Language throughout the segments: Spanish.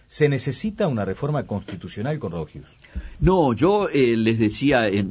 ¿Se necesita una reforma constitucional, Conrado Hughes? No, yo les decía en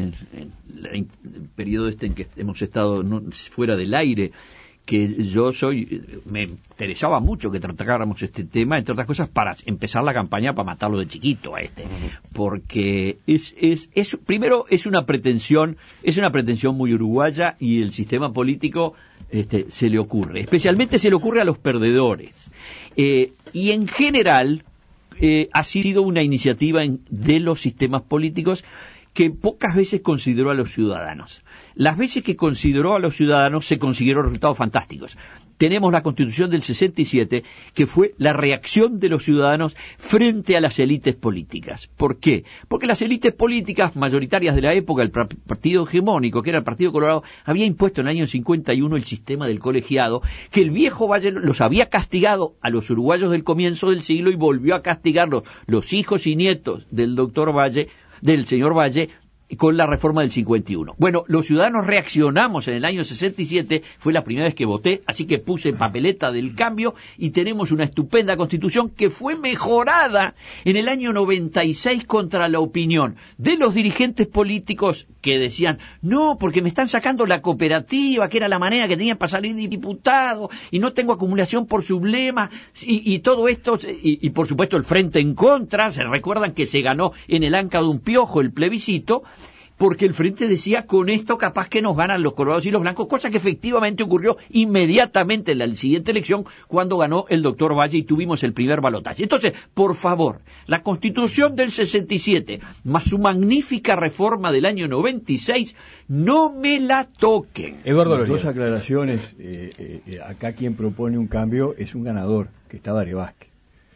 el periodo en que hemos estado fuera del aire, que me interesaba mucho que tratáramos este tema, entre otras cosas, para empezar la campaña para matarlo de chiquito porque primero es una pretensión muy uruguaya, y el sistema político se le ocurre, especialmente se le ocurre a los perdedores, y en general ha sido una iniciativa de los sistemas políticos que pocas veces consideró a los ciudadanos. Las veces que consideró a los ciudadanos se consiguieron resultados fantásticos. Tenemos la Constitución del 67, que fue la reacción de los ciudadanos frente a las élites políticas. ¿Por qué? Porque las élites políticas mayoritarias de la época, el partido hegemónico, que era el Partido Colorado, había impuesto en el año 51 el sistema del colegiado, que el viejo Valle los había castigado a los uruguayos del comienzo del siglo y volvió a castigarlos, los hijos y nietos del señor Valle, con la reforma del 51. Bueno, los ciudadanos reaccionamos en el año 67, fue la primera vez que voté, así que puse papeleta del cambio, y tenemos una estupenda Constitución que fue mejorada en el año 96 contra la opinión de los dirigentes políticos que decían, no, porque me están sacando la cooperativa, que era la manera que tenían para salir de diputado, y no tengo acumulación por sublema, y todo esto, y por supuesto el frente en contra. Se recuerdan que se ganó en el anca de un piojo el plebiscito, porque el Frente decía, con esto capaz que nos ganan los colorados y los blancos, cosa que efectivamente ocurrió inmediatamente en la siguiente elección, cuando ganó el doctor Valle y tuvimos el primer balotaje. Entonces, por favor, la Constitución del 67, más su magnífica reforma del año 96, no me la toquen. Eduardo, dos aclaraciones. Acá quien propone un cambio es un ganador, que está Dare Vázquez.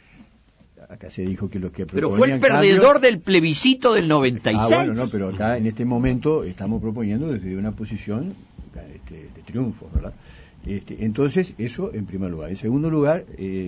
Acá se dijo que los que proponían... Pero fue el perdedor del plebiscito del 96. Bueno, no, pero acá en este momento estamos proponiendo desde una posición de triunfo, ¿verdad? Entonces, eso en primer lugar. En segundo lugar,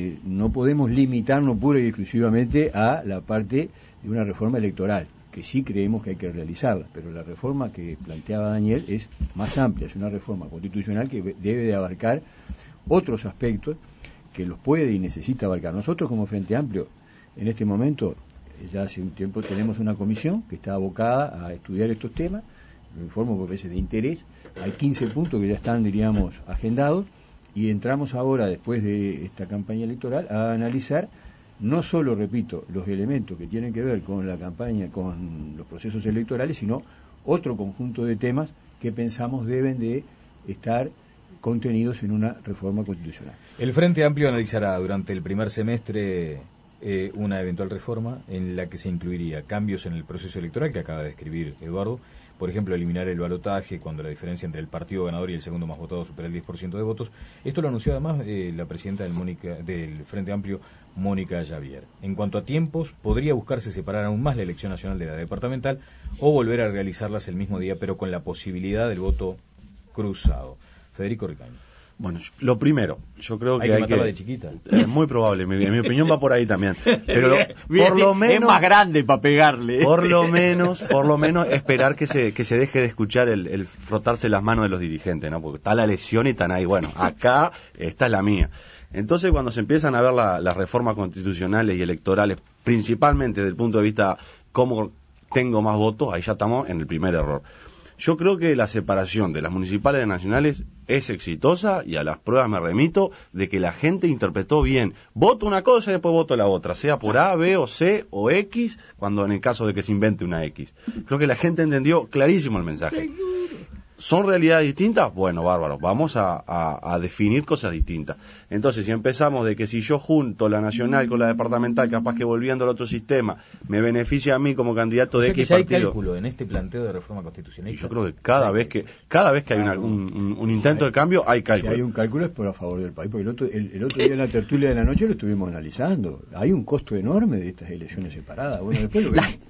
no podemos limitarnos pura y exclusivamente a la parte de una reforma electoral, que sí creemos que hay que realizarla, pero la reforma que planteaba Daniel es más amplia, es una reforma constitucional que debe de abarcar otros aspectos que los puede y necesita abarcar. Nosotros como Frente Amplio, en este momento, ya hace un tiempo tenemos una comisión que está abocada a estudiar estos temas, lo informo porque es de interés, hay 15 puntos que ya están, diríamos, agendados, y entramos ahora, después de esta campaña electoral, a analizar no solo, repito, los elementos que tienen que ver con la campaña, con los procesos electorales, sino otro conjunto de temas que pensamos deben de estar contenidos en una reforma constitucional. El Frente Amplio analizará durante el primer semestre una eventual reforma en la que se incluiría cambios en el proceso electoral que acaba de describir Eduardo, por ejemplo, eliminar el balotaje cuando la diferencia entre el partido ganador y el segundo más votado supera el 10% de votos. Esto lo anunció además la presidenta del Frente Amplio, Mónica Javier. En cuanto a tiempos, podría buscarse separar aún más la elección nacional de la departamental o volver a realizarlas el mismo día, pero con la posibilidad del voto cruzado. Federico Ricaño. Bueno, lo primero, yo creo que hay que matarla de chiquita. Muy probable, mi opinión va por ahí también. Pero por lo menos es más grande para pegarle. Por lo menos esperar que se deje de escuchar el frotarse las manos de los dirigentes, ¿no? Porque está la lesión y están ahí. Bueno, acá esta es la mía. Entonces, cuando se empiezan a ver las reformas constitucionales y electorales, principalmente desde el punto de vista cómo tengo más votos, ahí ya estamos en el primer error. Yo creo que la separación de las municipales de nacionales es exitosa, y a las pruebas me remito de que la gente interpretó bien. Voto una cosa y después voto la otra, sea por A, B o C o X, cuando en el caso de que se invente una X. Creo que la gente entendió clarísimo el mensaje. ¿Son realidades distintas? Bueno, bárbaro, vamos a definir cosas distintas. Entonces, si empezamos de que si yo junto la nacional con la departamental, capaz que volviendo al otro sistema, me beneficia a mí como candidato de X partido. ¿Hay cálculo en este planteo de reforma constitucional? Yo creo que cada vez que hay un intento de cambio, hay cálculo. Si hay un cálculo es por a favor del país, porque el otro día en la tertulia de la noche lo estuvimos analizando. Hay un costo enorme de estas elecciones separadas. Bueno, después lo vemos.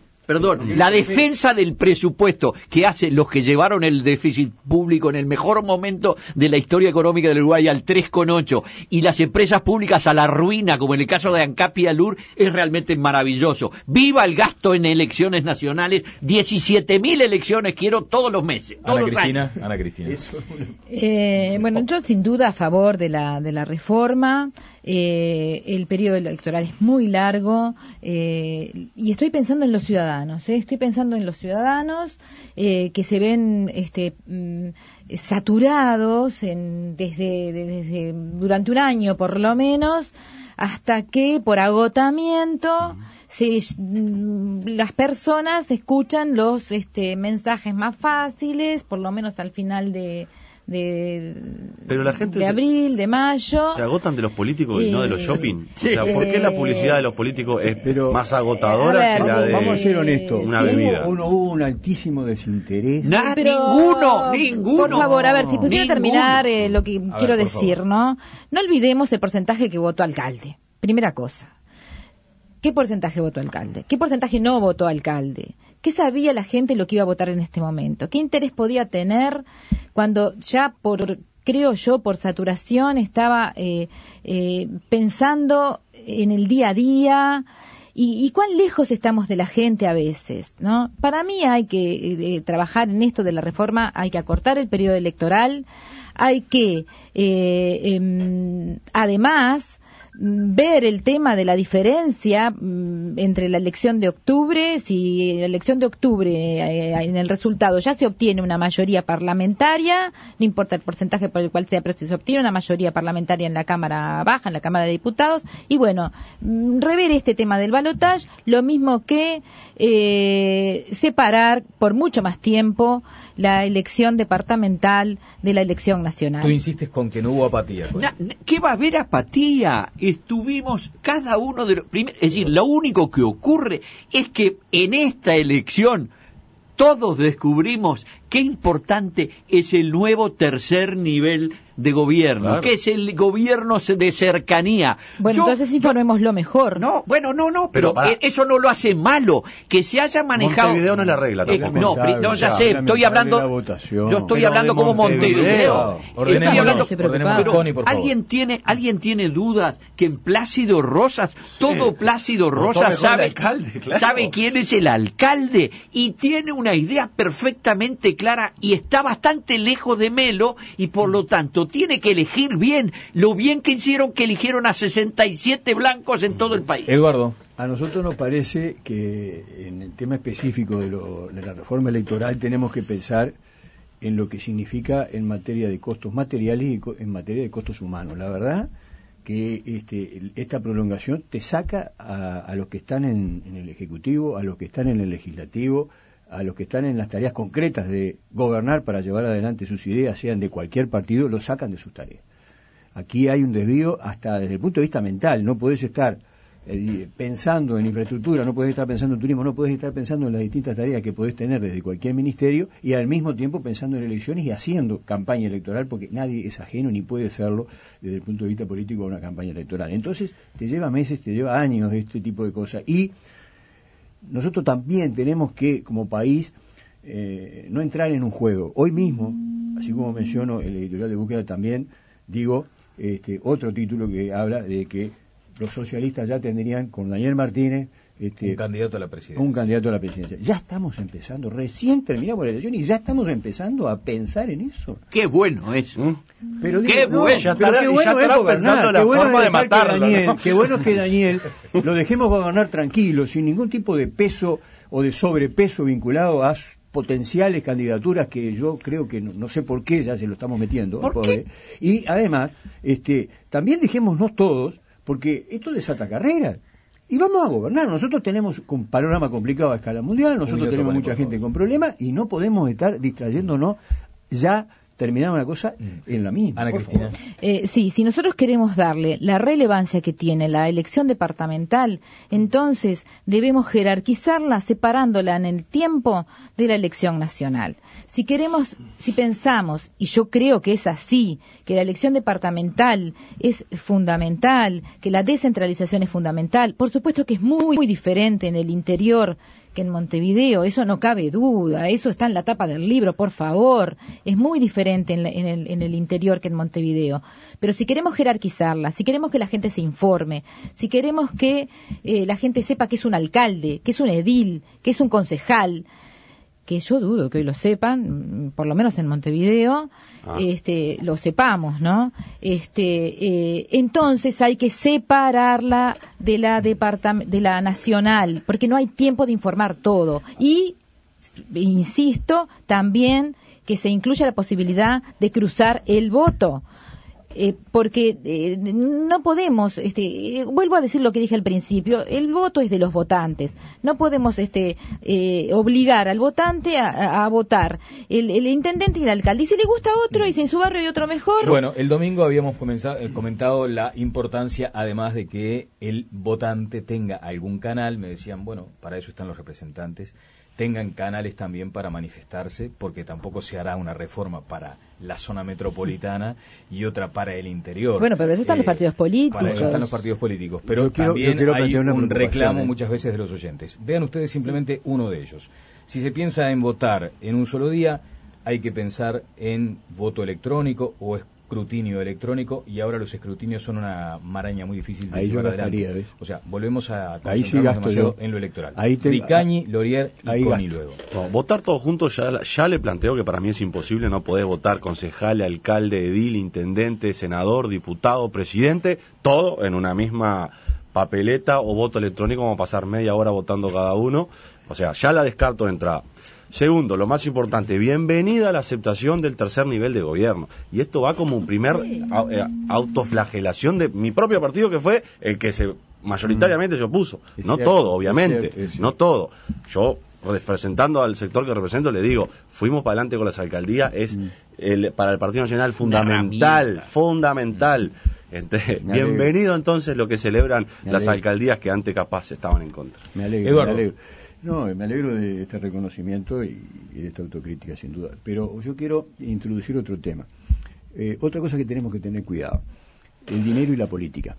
La defensa del presupuesto que hace los que llevaron el déficit público en el mejor momento de la historia económica del Uruguay al 3,8 y las empresas públicas a la ruina, como en el caso de ANCAP y ALUR, es realmente maravilloso. ¡Viva el gasto en elecciones nacionales! 17.000 elecciones quiero todos los meses. Ana Cristina. Bueno, yo sin duda a favor de la reforma. el periodo electoral es muy largo, y estoy pensando en los ciudadanos, que se ven saturados desde durante un año por lo menos, hasta que por agotamiento las personas escuchan los mensajes más fáciles, por lo menos al final pero la gente de abril, de mayo. Se agotan de los políticos y no de los shopping. O sea, ¿por qué la publicidad de los políticos es más agotadora que la de vamos a ser honestos, una bebida? Hubo un altísimo desinterés. Ninguno. Por favor, a ver, si pudiera terminar lo que quiero decir, ¿no? No olvidemos el porcentaje que votó alcalde. Primera cosa. ¿Qué porcentaje votó alcalde? ¿Qué porcentaje no votó alcalde? ¿Qué sabía la gente lo que iba a votar en este momento? ¿Qué interés podía tener cuando ya creo yo, por saturación estaba pensando en el día a día? Y cuán lejos estamos de la gente a veces, ¿no? Para mí hay que trabajar en esto de la reforma, hay que acortar el periodo electoral, hay que, además, ver el tema de la diferencia entre la elección de octubre, si la elección de octubre en el resultado ya se obtiene una mayoría parlamentaria, no importa el porcentaje por el cual sea, pero si se obtiene una mayoría parlamentaria en la Cámara Baja, en la Cámara de Diputados, y bueno, rever este tema del balotaje, lo mismo que separar por mucho más tiempo la elección departamental de la elección nacional. Tú insistes con que no hubo apatía. ¿Qué va a haber apatía? Estuvimos cada uno de los primeros, es decir, lo único que ocurre es que en esta elección todos descubrimos qué importante es el nuevo tercer nivel de gobierno, claro, que es el gobierno de cercanía. Bueno, entonces informémoslo mejor. No, pero eso no lo hace malo, que se haya manejado. Montevideo no es la regla. No, ya sé, estoy hablando. Yo estoy hablando como Montevideo. Pero alguien tiene dudas que en Plácido Rosas, todo Plácido Rosas sabe quién es el alcalde y tiene una idea perfectamente clara y está bastante lejos de Melo y por lo tanto tiene que elegir bien, lo bien que hicieron que eligieron a 67 blancos en todo el país. Eduardo. A nosotros nos parece que en el tema específico de la reforma electoral tenemos que pensar en lo que significa en materia de costos materiales y en materia de costos humanos. La verdad que esta prolongación te saca a los que están en el Ejecutivo, a los que están en el Legislativo, a los que están en las tareas concretas de gobernar para llevar adelante sus ideas, sean de cualquier partido, los sacan de sus tareas. Aquí hay un desvío hasta desde el punto de vista mental. No podés estar pensando en infraestructura, no podés estar pensando en turismo, no podés estar pensando en las distintas tareas que podés tener desde cualquier ministerio y al mismo tiempo pensando en elecciones y haciendo campaña electoral, porque nadie es ajeno ni puede serlo desde el punto de vista político a una campaña electoral. Entonces te lleva meses, te lleva años este tipo de cosas y nosotros también tenemos que, como país, no entrar en un juego. Hoy mismo, así como menciono el editorial de Búsqueda, también digo otro título que habla de que los socialistas ya tendrían con Daniel Martínez un candidato a la presidencia. Ya estamos empezando, recién terminamos la elección y ya estamos empezando a pensar en eso. Qué bueno eso. Pero qué bueno es gobernar, la forma de matarlo. Qué bueno es que Daniel lo dejemos gobernar tranquilo, sin ningún tipo de peso o de sobrepeso vinculado a potenciales candidaturas que yo creo que no sé por qué ya se lo estamos metiendo. ¿Por qué? Y además, también dejémonos todos, porque esto desata carreras. Y vamos a gobernar. Nosotros tenemos un panorama complicado a escala mundial, nosotros tenemos mucha gente con problemas y no podemos estar distrayéndonos ya terminando una cosa en la misma. Ana Cristina. Sí, si nosotros queremos darle la relevancia que tiene la elección departamental, entonces debemos jerarquizarla separándola en el tiempo de la elección nacional. Si pensamos, y yo creo que es así, que la elección departamental es fundamental, que la descentralización es fundamental, por supuesto que es muy, muy diferente en el interior que en Montevideo, eso no cabe duda, eso está en la tapa del libro, por favor, es muy diferente en el interior que en Montevideo. Pero si queremos jerarquizarla, si queremos que la gente se informe, si queremos que la gente sepa que es un alcalde, que es un edil, que es un concejal, que yo dudo que hoy lo sepan, por lo menos en Montevideo, lo sepamos, ¿no? Entonces hay que separarla de la nacional, porque no hay tiempo de informar todo. Y, insisto, también que se incluya la posibilidad de cruzar el voto. Porque no podemos, vuelvo a decir lo que dije al principio, el voto es de los votantes, no podemos obligar al votante a votar, el intendente y el alcalde, y si le gusta otro y si en su barrio hay otro mejor. Bueno, el domingo habíamos comentado la importancia, además de que el votante tenga algún canal, me decían, bueno, para eso están los representantes, tengan canales también para manifestarse, porque tampoco se hará una reforma para la zona metropolitana y otra para el interior. Bueno, pero eso están los partidos políticos. Para eso están los partidos políticos, pero también hay un reclamo muchas veces de los oyentes. Vean ustedes simplemente uno de ellos. Si se piensa en votar en un solo día, hay que pensar en voto electrónico o escrutinio electrónico, y ahora los escrutinios son una maraña muy difícil de llevar adelante. ¿Ves? O sea, volvemos a concentrarnos demasiado en lo electoral. Ricañi, Lorier y Coni luego. No, votar todos juntos ya le planteo que para mí es imposible. No podés votar concejal, alcalde, edil, intendente, senador, diputado, presidente, todo en una misma papeleta o voto electrónico. Vamos a pasar media hora votando cada uno. O sea, ya la descarto de entrada. Segundo, lo más importante, bienvenida a la aceptación del tercer nivel de gobierno. Y esto va como un primer autoflagelación de mi propio partido, que fue el que mayoritariamente se opuso. No todo, obviamente, no todo. Yo, representando al sector que represento, le digo, fuimos para adelante con las alcaldías, para el Partido Nacional fundamental. Entonces, bienvenido entonces lo que celebran las alcaldías que antes capaz estaban en contra. Me alegro. No, me alegro de este reconocimiento y de esta autocrítica, sin duda. Pero yo quiero introducir otro tema. Otra cosa que tenemos que tener cuidado. El dinero y la política.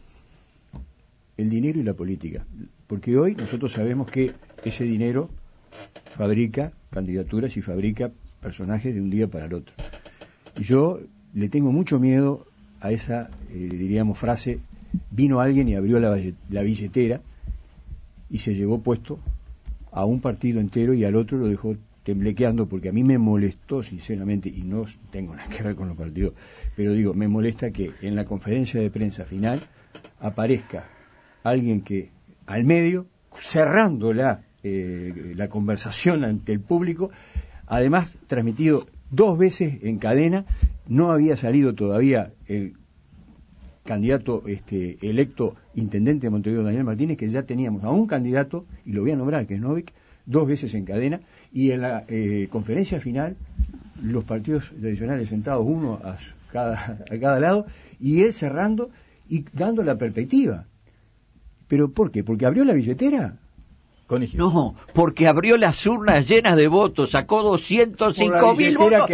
El dinero y la política. Porque hoy nosotros sabemos que ese dinero fabrica candidaturas y fabrica personajes de un día para el otro. Y yo le tengo mucho miedo a esa, diríamos, frase, vino alguien y abrió la billetera y se llevó puesto a un partido entero y al otro lo dejó temblequeando, porque a mí me molestó sinceramente, y no tengo nada que ver con los partidos, pero digo, me molesta que en la conferencia de prensa final aparezca alguien que al medio, cerrando la conversación ante el público, además transmitido 2 veces en cadena, no había salido todavía el candidato electo intendente de Montevideo, Daniel Martínez, que ya teníamos a un candidato, y lo voy a nombrar, que es Novik, 2 veces en cadena, y en la conferencia final los partidos tradicionales sentados uno a cada lado, y él cerrando y dando la perspectiva. ¿Pero por qué? ¿Porque abrió la billetera? No, porque abrió las urnas llenas de votos, sacó 205.000 votos.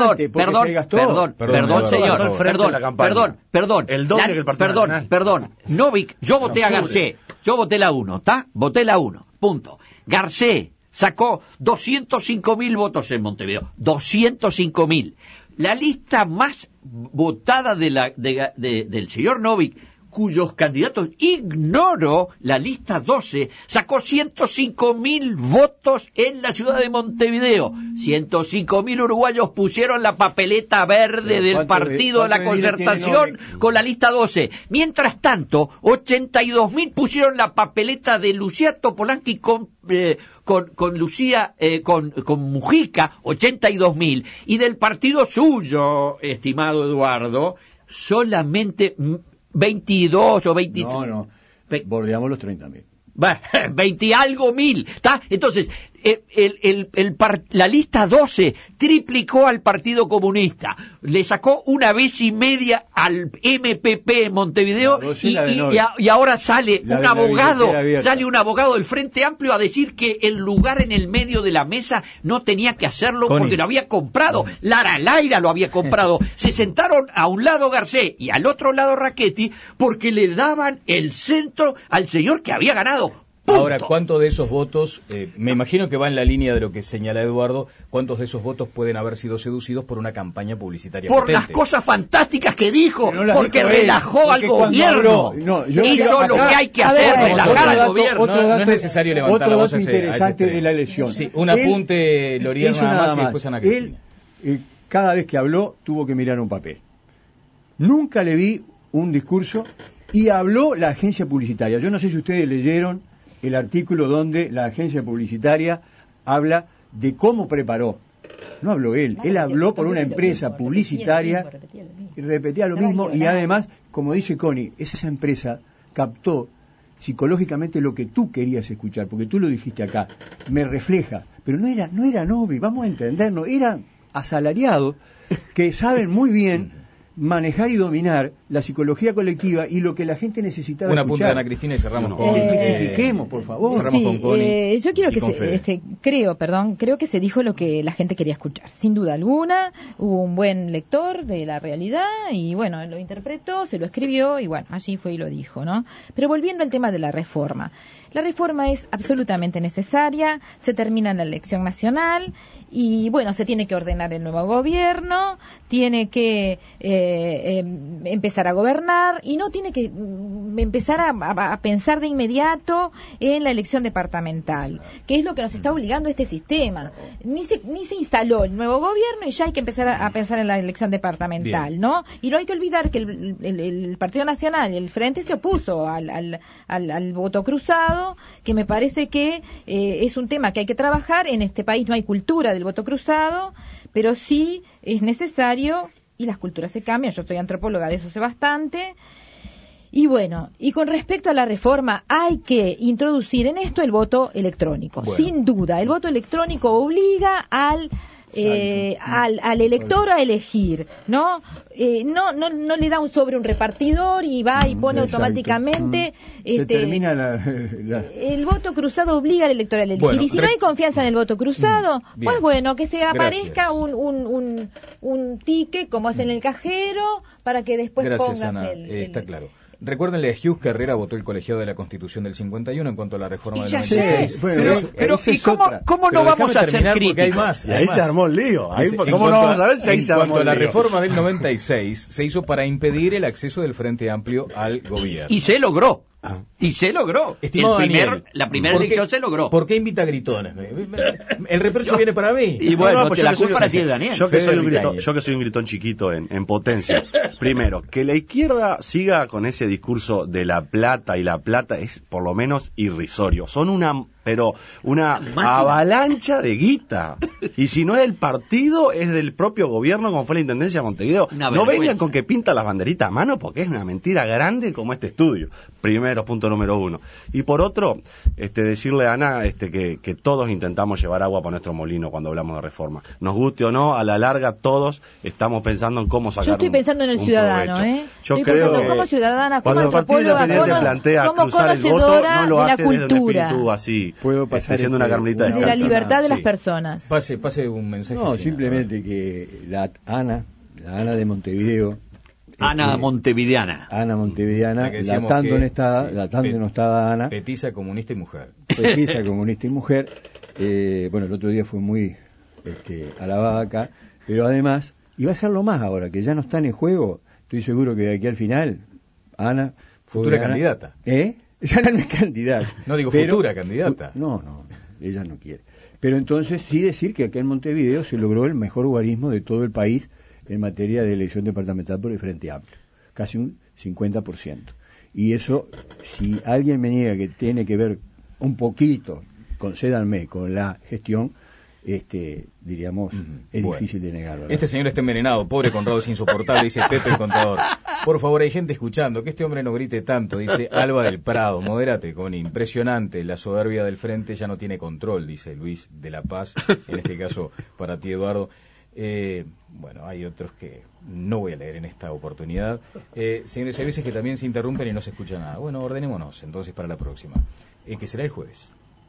Perdón. El doble que el Partido Nacional. Perdón. Novik, yo voté a Garcés. Yo voté la 1, ¿está? Voté la 1, punto. Garcés sacó 205.000 votos en Montevideo. 205.000. La lista más votada del señor Novik, cuyos candidatos ignoro, la lista 12, sacó 105.000 votos en la ciudad de Montevideo. 105.000 uruguayos pusieron la papeleta verde del Partido de la Concertación con la lista 12. Mientras tanto, 82.000 pusieron la papeleta de Lucía Topolansky con Lucía, con Mujica, 82.000. Y del partido suyo, estimado Eduardo, solamente 22 o 23. No, bordeamos los 30.000. 20 y algo mil, ¿está? Entonces, la lista 12 triplicó al Partido Comunista, le sacó 1,5 veces al MPP en Montevideo, y ahora sale un abogado del Frente Amplio a decir que el lugar en el medio de la mesa no tenía que hacerlo porque lo había comprado. Lara Laira lo había comprado. Se sentaron a un lado Garcés y al otro lado Rachetti porque le daban el centro al señor que había ganado. Ahora, ¿cuántos de esos votos, me imagino que va en la línea de lo que señala Eduardo, cuántos de esos votos pueden haber sido seducidos por una campaña publicitaria por potente? las cosas fantásticas que dijo, No las porque dijo él, relajó porque al cuando gobierno. habló, no, yo hizo quiero lo acá- que hay que a ver, hacer, a ver, relajar otro al dato, gobierno. no es necesario levantar otro la voz dato a ese interesante extremo. de la elección. Sí, un Él apunte, Lorier, hizo nada más, y después Ana Cristina. Él, cada vez que habló, tuvo que mirar un papel. Nunca le vi un discurso y habló la agencia publicitaria. Yo no sé si ustedes leyeron el artículo donde la agencia publicitaria habla de cómo preparó. No habló él habló por una empresa publicitaria y repetía lo mismo y además, como dice Connie, esa empresa captó psicológicamente lo que tú querías escuchar, porque tú lo dijiste acá, me refleja, pero no era Novi, vamos a entendernos, eran asalariados que saben muy bien manejar y dominar la psicología colectiva y lo que la gente necesitaba Una punta de escuchar. Ana Cristina y cerramos con... Desmitifiquemos, por favor. Cerramos con Connie yo quiero y que con Fede. creo que se dijo lo que la gente quería escuchar. Sin duda alguna, hubo un buen lector de la realidad y bueno, lo interpretó, se lo escribió y bueno, allí fue y lo dijo, ¿no? Pero volviendo al tema de la reforma. La reforma es absolutamente necesaria, se termina la elección nacional y bueno, se tiene que ordenar el nuevo gobierno, tiene que empezar a gobernar y no tiene que empezar a pensar de inmediato en la elección departamental, que es lo que nos está obligando este sistema. Ni se instaló el nuevo gobierno y ya hay que empezar a pensar en la elección departamental, Bien. ¿no? Y no hay que olvidar que el Partido Nacional y el Frente se opuso al voto cruzado, que me parece que es un tema que hay que trabajar. En este país no hay cultura del voto cruzado, pero sí es necesario y las culturas se cambian. Yo soy antropóloga de eso sé bastante. Y bueno, y con respecto a la reforma, hay que introducir en esto el voto electrónico. Bueno. Sin duda, el voto electrónico obliga al elector a elegir, ¿no? No le da un sobre un repartidor y va y pone Exacto. automáticamente Se termina el voto cruzado obliga al elector a elegir. Bueno, y si no hay confianza en el voto cruzado, bien. pues bueno, que se aparezca Gracias. un ticket como hacen en el cajero para que después Gracias, pongas Ana. Está claro. Recuérdenle, Hughes Carrera votó el colegiado de la Constitución del 51 en cuanto a la reforma del Ya 96. sé, Bueno, pero esa ¿y es cómo, otra. cómo no Pero vamos déjame a ser terminar porque hay críticos? más. Y ahí se armó el lío. Ahí, En ¿cómo cuanto no vamos a ver si ahí en se armó cuanto a el la lío? reforma del 96 se hizo para impedir el acceso del Frente Amplio al gobierno. Y se logró. Y se logró. Estimado Daniel, La primera ¿por qué- elección se logró. ¿Por qué invita gritones? El reproche viene para mí. Y bueno, pues la yo que culpa soy- la tiene Daniel. Yo que, soy un Fede gritón, Vicaña. yo que soy un gritón chiquito en potencia. Primero, que la izquierda siga con ese discurso de la plata, y la plata es por lo menos irrisorio. Son una Máquina. avalancha de guita. Y si no es del partido, es del propio gobierno, como fue la Intendencia de Montevideo. Una No vergüenza. vengan con que pinta las banderitas a mano, porque es una mentira grande como este estudio. Primero, punto número uno. Y por otro, decirle a Ana que todos intentamos llevar agua para nuestro molino cuando hablamos de reforma. Nos guste o no, a la larga todos estamos pensando en cómo sacar Yo estoy pensando en el ciudadano, provecho. Yo estoy creo pensando que como ciudadana, como cuando el Partido antropóloga, Independiente plantea como cruzar el voto, conocedora no lo de la hace desde un cultura, espíritu así, Puedo pasar siendo una carmelita de la descalza. libertad de las Sí. personas. Pase un mensaje. No, final. simplemente que la Ana de Montevideo, Ana Montevideana. Ana Montevideana, La que decíamos la tan que- denostada, sí, la tan denostada Ana, Petiza, comunista y mujer. petisa, comunista y mujer, bueno, el otro día fue muy alabada acá, pero además, y va a ser lo más ahora, que ya no están en juego, estoy seguro que de aquí al final, Ana... Futura Ana- candidata. Ya no es candidata. No, digo pero- futura candidata. No, ella no quiere. Pero entonces sí decir que acá en Montevideo se logró el mejor guarismo de todo el país en materia de elección departamental por el Frente Amplio, casi un 50%. Y eso, si alguien me niega que tiene que ver un poquito, concédanme, con la gestión, diríamos, es Bueno. difícil de negar, ¿verdad? Este señor está envenenado, pobre Conrado es insoportable, dice Pepe el contador. Por favor, hay gente escuchando, que este hombre no grite tanto, dice Alba del Prado. Modérate, Connie, impresionante, la soberbia del frente ya no tiene control, dice Luis de la Paz, en este caso para ti, Eduardo. Bueno, hay otros que no voy a leer en esta oportunidad. Señores, hay veces que también se interrumpen y no se escucha nada. Bueno, ordenémonos entonces para la próxima, que será el jueves.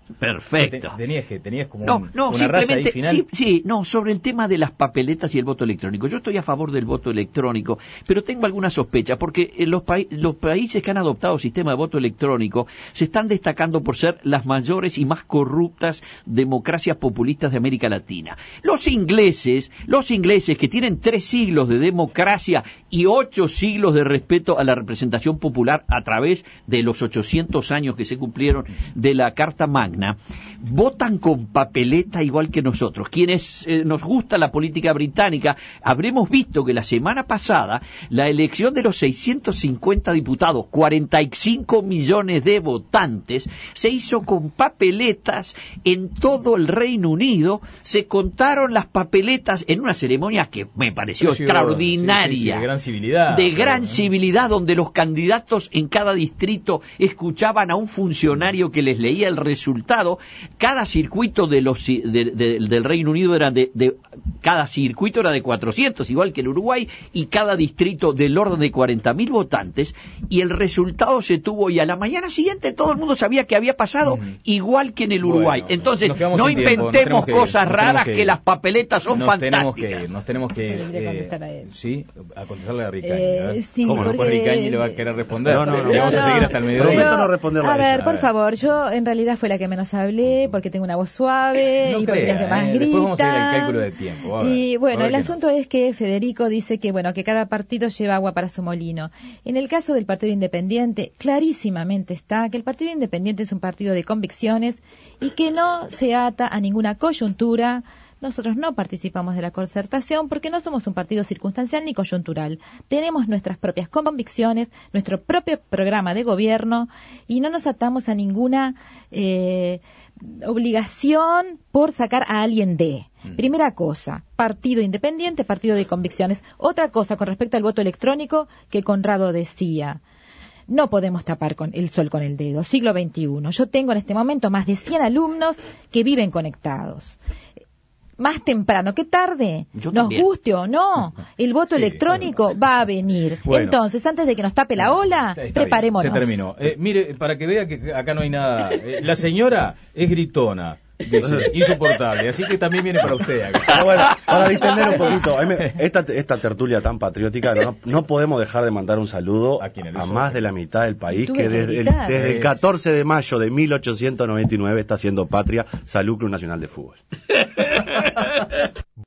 Perfecto. Tenías como una raza ahí final. Sobre el tema de las papeletas y el voto electrónico. Yo estoy a favor del voto electrónico, pero tengo alguna sospecha, porque los países que han adoptado sistema de voto electrónico se están destacando por ser las mayores y más corruptas democracias populistas de América Latina. Los ingleses que tienen 3 siglos de democracia y 8 siglos de respeto a la representación popular a través de los 800 años que se cumplieron de la Carta Magna, votan con papeleta igual que nosotros. Quienes nos gusta la política británica, habremos visto que la semana pasada la elección de los 650 diputados, 45 millones de votantes, se hizo con papeletas en todo el Reino Unido. Se contaron las papeletas en una ceremonia que me pareció extraordinaria, de gran civilidad, donde los candidatos en cada distrito escuchaban a un funcionario que les leía el resultado. Cada circuito del Reino Unido era cada circuito era de 400, igual que el Uruguay, y cada distrito del orden de 40.000 votantes, y el resultado se tuvo, y a la mañana siguiente todo el mundo sabía que había pasado igual que en el Uruguay. Bueno, entonces, no inventemos cosas raras, que las papeletas son fantásticas. Nos tenemos que sí, a contestarle a Ricañi. Sí, ¿Cómo no? Pues Ricañi le va a querer responder. No. Le vamos a seguir hasta el mediodía. Prometo no responderle a a ver, ella. por favor, yo en realidad fue la que menos hablé, porque tengo una voz suave y porque los demás gritan. Después vamos a ir al cálculo de tiempo. Y bueno, el asunto es que Federico dice que cada partido lleva agua para su molino. En el caso del Partido Independiente, clarísimamente está que el Partido Independiente es un partido de convicciones y que no se ata a ninguna coyuntura. Nosotros no participamos de la concertación porque no somos un partido circunstancial ni coyuntural. Tenemos nuestras propias convicciones, nuestro propio programa de gobierno y no nos atamos a ninguna obligación por sacar a alguien de. Primera cosa, partido independiente, partido de convicciones. Otra cosa con respecto al voto electrónico que Conrado decía. No podemos tapar el sol con el dedo. Siglo XXI. Yo tengo en este momento más de 100 alumnos que viven conectados. Más temprano que tarde, nos guste o no, el voto electrónico va a venir. Bueno, entonces, antes de que nos tape la ola, preparémonos. Se terminó. Mire, para que vea que acá no hay nada. La señora es gritona. Insoportable, así que también viene para usted acá. Bueno, para distender un poquito, esta tertulia tan patriótica, no podemos dejar de mandar un saludo a más de la mitad del país que desde el 14 de mayo de 1899 está haciendo patria Salud Club Nacional de Fútbol.